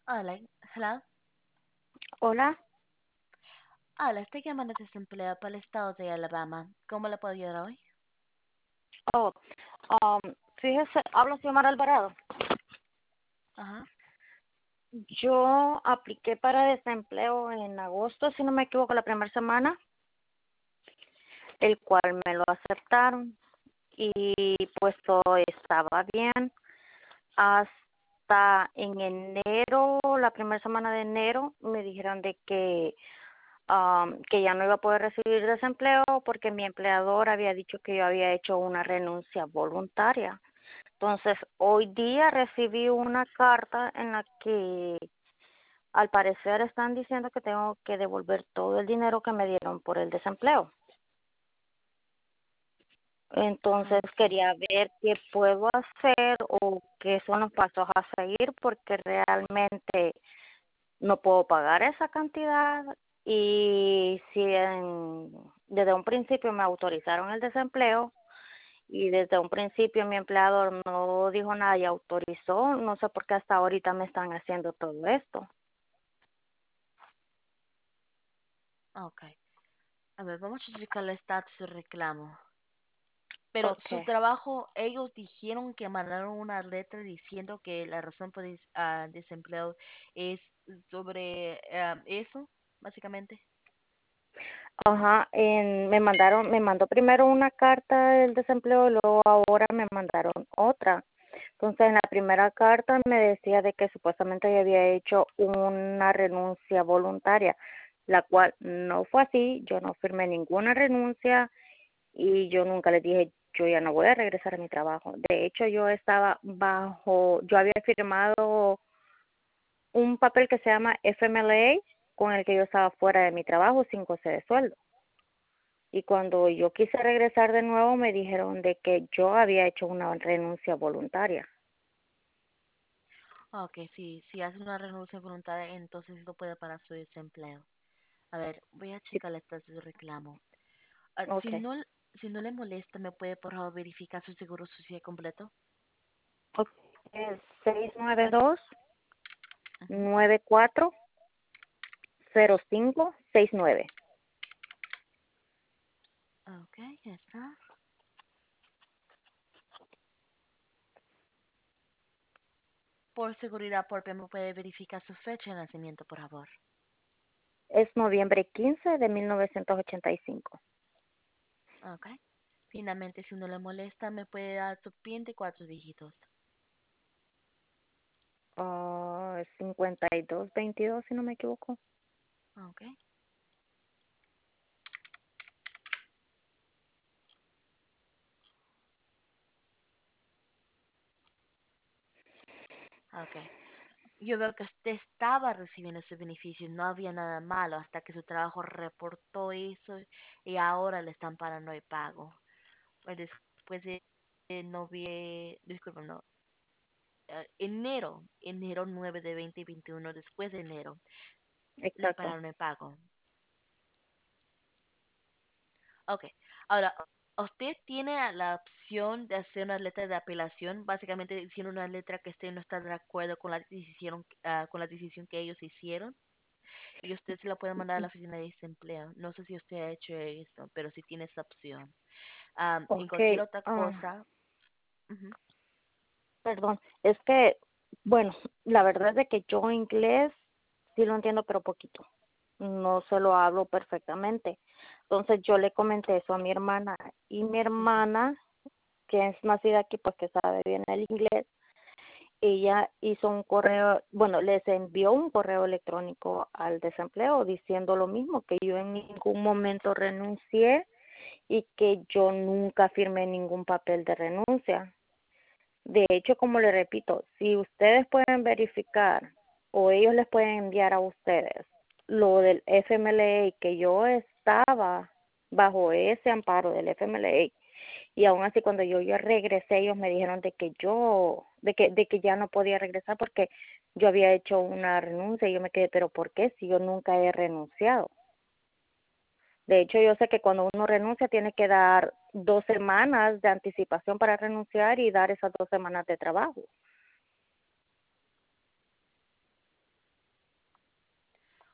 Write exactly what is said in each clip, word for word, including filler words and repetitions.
Hola, hello. Hola. Hola, estoy llamando de desempleo para el estado de Alabama. ¿Cómo le puedo ayudar hoy? Oh, um, fíjese, habla Xiomara Alvarado. Ajá. Yo apliqué para desempleo en agosto, si no me equivoco, la primera semana, el cual me lo aceptaron y pues todo estaba bien hasta en enero, la primera semana de enero, me dijeron de que um, que ya no iba a poder recibir desempleo porque mi empleador había dicho que yo había hecho una renuncia voluntaria. Entonces, hoy día recibí una carta en la que al parecer están diciendo que tengo que devolver todo el dinero que me dieron por el desempleo. Entonces, Okay. quería ver qué puedo hacer o qué son los pasos a seguir porque realmente no puedo pagar esa cantidad y si en- desde un principio me autorizaron el desempleo y desde un principio mi empleador no dijo nada y autorizó, no sé por qué hasta ahorita me están haciendo todo esto. Okay. A ver, vamos a checar el estatus del reclamo. Pero su Okay. trabajo, ellos dijeron que mandaron una letra diciendo que la razón por des- ah, desempleo es sobre ah, eso, básicamente. Ajá, en, me mandaron, me mandó primero una carta del desempleo y luego ahora me mandaron otra. Entonces, en la primera carta me decía de que supuestamente yo había hecho una renuncia voluntaria, la cual no fue así. Yo no firmé ninguna renuncia y yo nunca les dije yo ya no voy a regresar a mi trabajo. De hecho, yo estaba bajo, yo había firmado un papel que se llama F M L A con el que yo estaba fuera de mi trabajo sin goce de sueldo. Y cuando yo quise regresar de nuevo me dijeron de que yo había hecho una renuncia voluntaria. Ok, sí, si hace una renuncia voluntaria, entonces no puede parar su desempleo. A ver, voy a Sí, checar el estatus del reclamo. Ah, si ok. no, si no le molesta, ¿me puede por favor verificar su seguro social completo? Ok, es seis nueve dos, Ujú. nueve cuatro cero cinco seis nueve. Ok, ya está. Por seguridad, por ¿me puede verificar su fecha de nacimiento, por favor? Es noviembre quince de mil novecientos ochenta y cinco. Ok. Finalmente, si no le molesta, ¿me puede dar su PIN de cuatro dígitos? Ah, cincuenta y dos veintidós si no me equivoco. Ok. Ok. Yo veo que usted estaba recibiendo ese beneficio, no había nada malo hasta que su trabajo reportó eso y ahora le están parando el pago. Pues después de de novie, disculpa, no, eh, enero, enero nueve de dos mil veintiuno, después de enero, le Exacto. pararon el pago. Ok, ahora, usted tiene la opción de hacer una letra de apelación, básicamente diciendo una letra que usted no está de acuerdo con la decisión, ah, con la decisión que ellos hicieron, y usted se la puede mandar a la oficina de desempleo. No sé si usted ha hecho eso, pero sí tiene esa opción. Am, en Ok. cualquier otra ah, cosa, ujú, Perdón. Es que, bueno, la verdad es de que yo inglés sí lo entiendo, pero poquito. No se lo hablo perfectamente. Entonces yo le comenté eso a mi hermana y mi sí, sí. hermana, que es nacida aquí, pues que sabe bien el inglés, ella hizo un correo, bueno, les envió un correo electrónico al desempleo diciendo lo mismo, que yo en ningún momento renuncié y que yo nunca firmé ningún papel de renuncia. De hecho, como le repito, si ustedes pueden verificar o ellos les pueden enviar a ustedes lo del F M L A, que yo estaba bajo ese amparo del F M L A y aún así cuando yo ya regresé ellos me dijeron de que yo de que de que ya no podía regresar porque yo había hecho una renuncia y yo me quedé, pero ¿por qué si yo nunca he renunciado? De hecho, yo sé que cuando uno renuncia tiene que dar dos semanas de anticipación para renunciar y dar esas dos semanas de trabajo.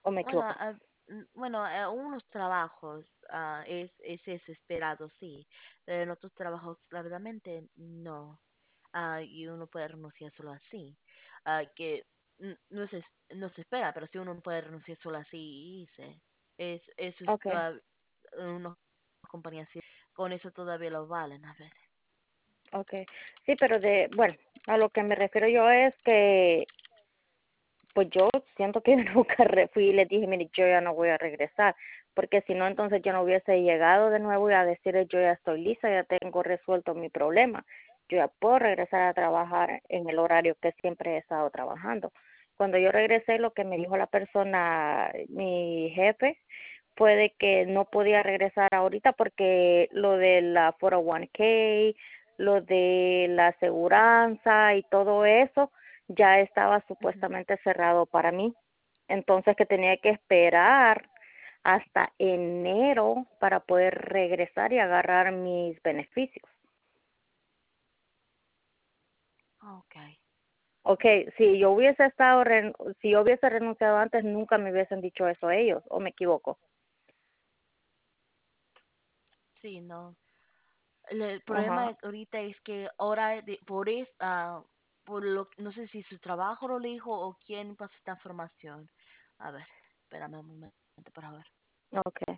¿O me Bueno, equivoco? ah, mm, bueno, eh, unos trabajos ah, es, es desesperado, sí, pero en otros trabajos, la verdadmente, no. Ah, y uno puede renunciar solo así. Ah, que n- no se, no se espera, pero sí uno puede renunciar solo así y irse. Es, eso es Okay, toda, unas compañías, sí, con eso todavía lo valen, a ver. okay. Sí, pero de, bueno, a lo que me refiero yo es que pues yo siento que nunca re- fui y les dije, mire, yo ya no voy a regresar, porque si no, entonces yo no hubiese llegado de nuevo y a decirles, yo ya estoy lista, ya tengo resuelto mi problema, yo ya puedo regresar a trabajar en el horario que siempre he estado trabajando. Cuando yo regresé, lo que me dijo la persona, mi jefe, fue de que no podía regresar ahorita porque lo de la cuatro oh uno k, lo de la aseguranza y todo eso, ya estaba Ujú. supuestamente cerrado para mí. Entonces que tenía que esperar hasta enero para poder regresar y agarrar mis beneficios. Ok. Okay, si yo hubiese estado, ren- si yo hubiese renunciado antes, nunca me hubiesen dicho eso ellos, ¿o me equivoco? Sí, no. El, el Ajá. problema ahorita es que ahora, de- por es, ah, por lo, no sé si su trabajo lo dijo o quién pasó esta información. A ver, espérame un momento para ver. Okay.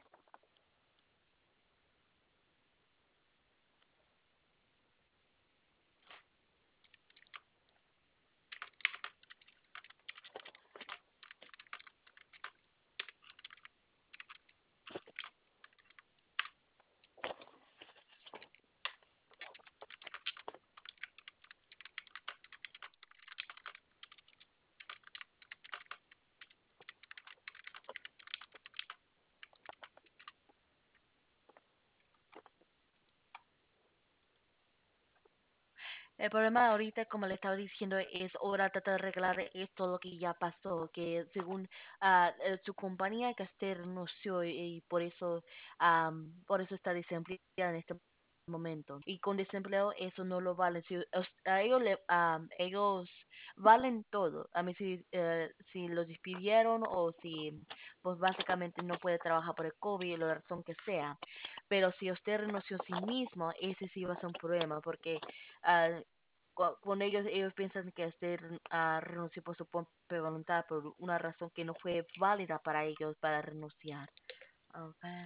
El problema ahorita, como le estaba diciendo, es ahora tratar de arreglar esto lo que ya pasó, que según ah, eh, su compañía que usted renunció y, y por eso am, por eso está desempleada en este momento. Y con desempleo eso no lo vale. Si, os- a ellos le, am, ellos valen todo. A mí si eh, si los despidieron o si pues básicamente no puede trabajar por el COVID, la razón que sea. Pero si usted renunció a sí mismo, ese sí va a ser un problema porque ah, co- con ellos, ellos piensan que usted ah, renunció por su propia voluntad, por una razón que no fue válida para ellos para renunciar. A ver.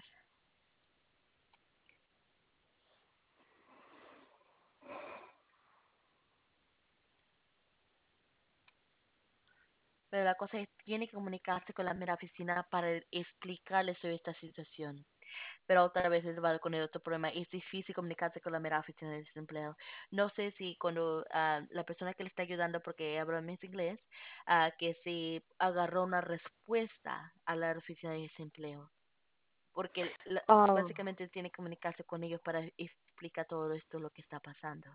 Pero la cosa es, tiene que comunicarse con la mera oficina para explicarles sobre esta situación. Pero otra vez es va con el otro problema. Es difícil comunicarse con la mera oficina de desempleo. No sé si cuando ah, la persona que le está ayudando, porque habla más inglés, ah, que si agarró una respuesta a la oficina de desempleo. Porque la- Oh, básicamente tiene que comunicarse con ellos para explicar todo esto lo que está pasando.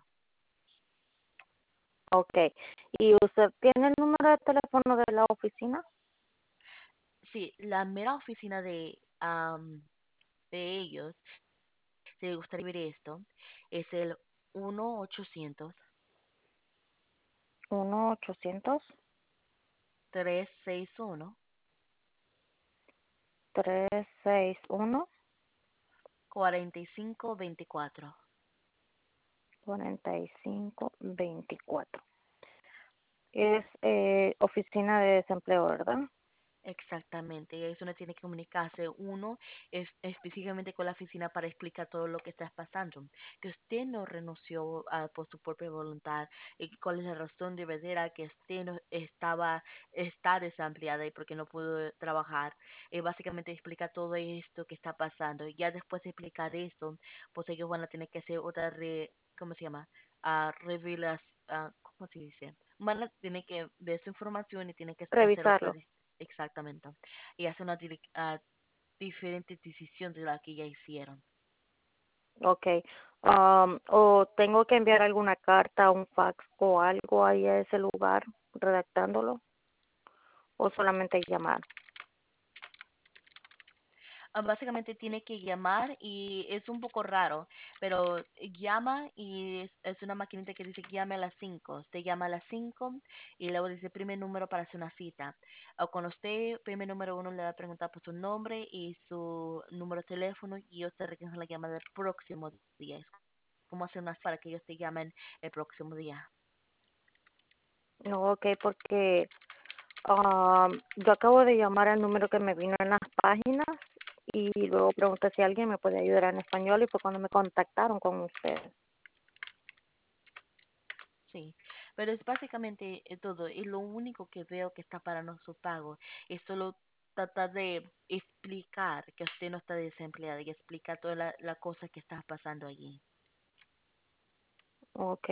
okay. ¿Y usted tiene el número de teléfono de la oficina? Sí, la mera oficina de, am, de ellos, si les gustaría ver esto, es el uno ochocientos Uno ochocientos tres seis uno tres seis uno cuarenta y cinco veinticuatro. cuarenta y cinco veinticuatro. Es eh, oficina de desempleo, ¿verdad? Exactamente, y eso no tiene que comunicarse uno es, específicamente con la oficina para explicar todo lo que está pasando, que usted no renunció ah, por su propia voluntad y cuál es la razón de verdadera que usted no estaba, está desempleada y porque no pudo trabajar. Y básicamente explica todo esto que está pasando. Y ya después de explicar esto, pues ellos van a tener que hacer otra, re, ¿cómo se llama? Ah, revelación, ah, ¿cómo se dice? Van a tener que ver su información y tienen que hacer otra. Revisarlo. Exactamente. Y hace una direc- ah, diferente decisión de la que ya hicieron. Okay. Um, ¿O tengo que enviar alguna carta, un fax o algo ahí a ese lugar redactándolo? ¿O solamente llamar? Ah, básicamente tiene que llamar y es un poco raro, pero llama y es, es una maquinita que dice que llame a las cinco. Usted llama a las cinco y luego dice primer número para hacer una cita. O cuando usted, primer número uno, le va a preguntar por su nombre y su número de teléfono y ellos te regresan la llamada el próximo día. Es como hacer una para que ellos te llamen el próximo día. No, ok, porque ah, yo acabo de llamar al número que me vino en las páginas y luego pregunté si alguien me puede ayudar en español y fue cuando me contactaron con ustedes. Sí, pero es básicamente eh, todo. Y lo único que veo que está para nuestro pago es solo tratar de explicar que usted no está desempleada y explicar toda la, la cosa que está pasando allí. Ok.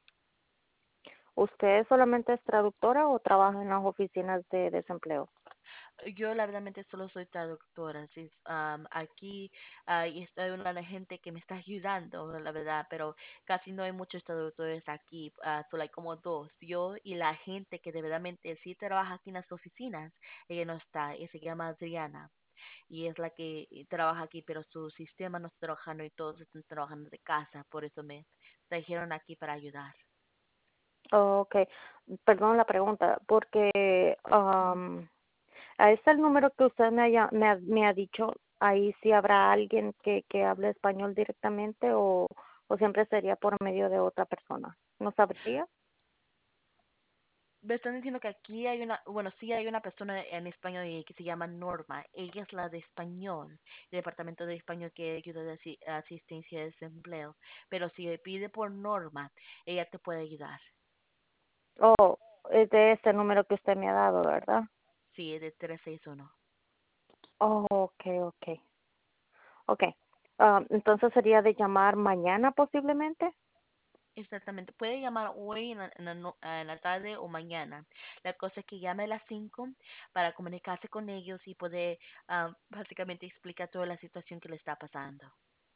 ¿Usted solamente es traductora o trabaja en las oficinas de desempleo? Yo la verdad solo soy traductora, sí, am, aquí hay está una gente que me está ayudando, la verdad, pero casi no hay muchos traductores aquí, ah, solo hay como dos, yo y la gente que de verdad sí trabaja aquí en las oficinas, ella no está, ella se llama Adriana y es la que eh, trabaja aquí, pero su sistema no está trabajando y todos están trabajando de casa, por eso me trajeron aquí para ayudar. Ok. Perdón la pregunta, porque Ujú. am, a este el número que usted me, haya, me, ha, me ha dicho, ahí sí habrá alguien que, que hable español directamente o, o siempre sería por medio de otra persona. ¿No sabría? Me están diciendo que aquí hay una, bueno, sí hay una persona en español y que se llama Norma. Ella es la de español, el departamento de español que ayuda de asi- asistencia de desempleo. Pero si le pide por Norma, ella te puede ayudar. Oh, es de este número que usted me ha dado, ¿verdad? Sí, es de trescientos sesenta y uno. Oh, ok, ok. Ok. Am, entonces sería de llamar mañana posiblemente. Exactamente. Puede llamar hoy en la, en la no- en la tarde o mañana. La cosa es que llame a las cinco para comunicarse con ellos y poder ah, básicamente explicar toda la situación que le está pasando.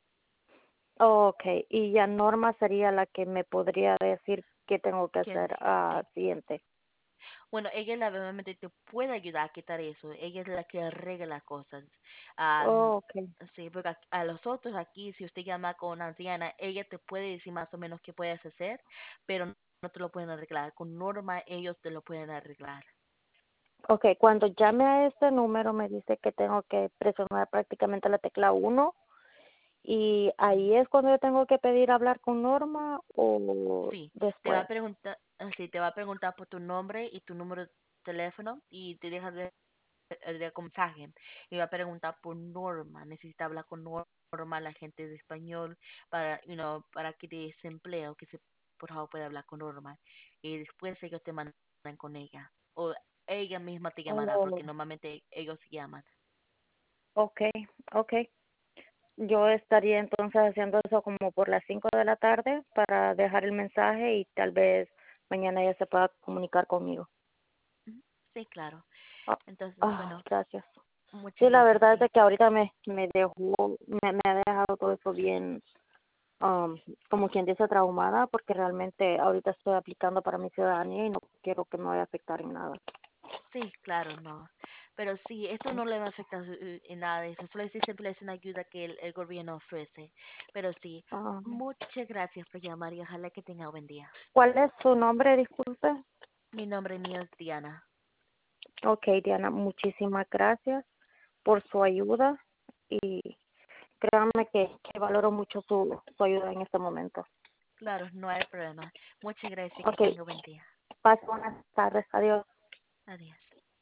Oh, ok. Y ya Norma sería la que me podría decir qué tengo que Que hacer sí. ah, siguiente. Bueno, ella la realmente te puede ayudar a quitar eso. Ella es la que arregla las cosas. Am, Oh, ok. sí, porque a, a los otros aquí, si usted llama con anciana, ella te puede decir más o menos qué puedes hacer, pero no no te lo pueden arreglar. Con Norma, ellos te lo pueden arreglar. Ok, cuando llame a este número me dice que tengo que presionar prácticamente la tecla uno y Ujú. ahí es cuando yo tengo que pedir hablar con Norma o Sí, te va a después. preguntar, ah, sí, te va a preguntar por tu nombre y tu número de teléfono y te deja de, de mensaje y va a preguntar por Norma. Necesita hablar con Norma, la gente de español, para, you know, para que te desempleo, que se, por favor pueda hablar con Norma. Y después ellos te mandan con ella. O ella misma te llamará, Oh, porque normalmente ellos llaman. ok, ok. Yo estaría entonces haciendo eso como por las cinco de la tarde para dejar el mensaje y tal vez mañana ella se pueda comunicar conmigo. Ujú. Sí, claro. Ah, Entonces, ah, bueno, gracias. Sí, muchas la gracias, verdad es sí. de que ahorita me, me dejó, me, me ha dejado todo eso bien, um, como quien dice, traumada, porque realmente ahorita estoy aplicando para mi ciudadanía y no quiero que me vaya a afectar en nada. Sí, claro, no. Pero sí, esto no le va a afectar eh, en nada de eso. Solo es simple es una ayuda que el, el gobierno ofrece. Pero sí, Ah, muchas gracias por llamar y ojalá que tenga buen día. ¿cuál es su nombre? Disculpe. Mi nombre mío es Diana. Ok, Diana, muchísimas gracias por su ayuda y créanme que, que valoro mucho su, su ayuda en este momento. Claro, no hay problema. Muchas gracias, que Ok, tenga buen día. pase buenas tardes. Adiós. Adiós.